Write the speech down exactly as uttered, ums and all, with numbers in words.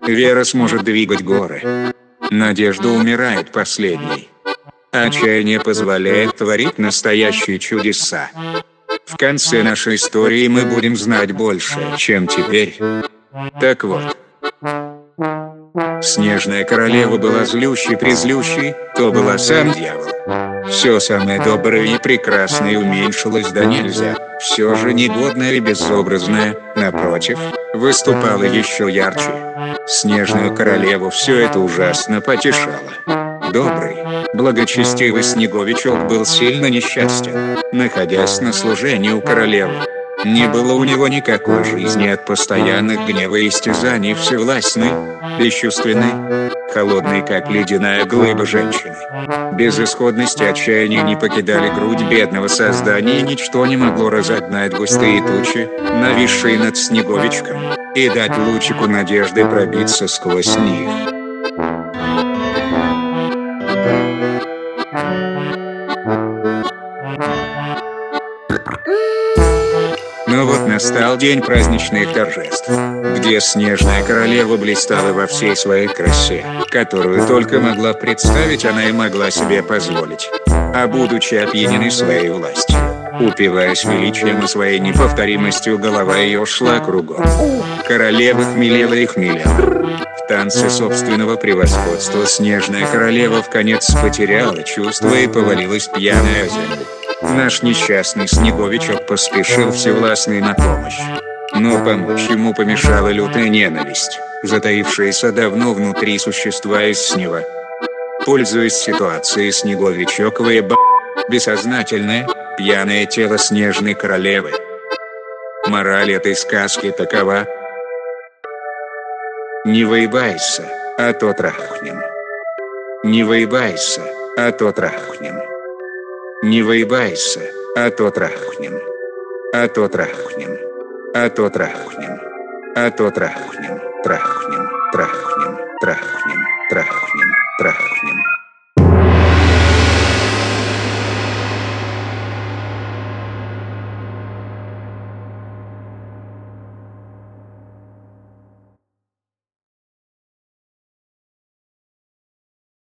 Вера сможет двигать горы. Надежда умирает последней. Отчаяние позволяет творить настоящие чудеса. В конце нашей истории мы будем знать больше, чем теперь. Так вот. Снежная королева была злющей-призлющей, то была сам дьявол. Все самое доброе и прекрасное уменьшилось до нельзя. Все же негодное и безобразное, напротив, выступало еще ярче. Снежную королеву все это ужасно потешало. Добрый, благочестивый Снеговичок был сильно несчастен, находясь на служении у королевы. Не было у него никакой жизни от постоянных гнева и истязаний всевластной, бесчувственной, холодной, как ледяная глыба женщины. Безысходность и отчаяние не покидали грудь бедного создания, и ничто не могло разогнать густые тучи, нависшие над Снеговичком, и дать лучику надежды пробиться сквозь них. Но вот настал день праздничных торжеств, где Снежная королева блистала во всей своей красе, которую только могла представить она и могла себе позволить. А будучи опьяненной своей властью, упиваясь величием и своей неповторимостью, голова ее шла кругом. Королева хмелела и хмелела. В танце собственного превосходства Снежная королева вконец потеряла чувство и повалилась пьяная о землю. Наш несчастный Снеговичок поспешил всевластный на помощь. Но помочь ему помешала лютая ненависть, затаившаяся давно внутри существа из снева. Пользуясь ситуацией, Снеговичок выебал бессознательное, пьяное тело Снежной королевы. Мораль этой сказки такова: не выебайся, а то трахнем. Не выебайся, а то трахнем. Не выебайся, а то трахнем. А то трахнем. А то трахнем. А то трахнем. Трахнем. Трахнем. Трахнем. Трахнем. Трахнем.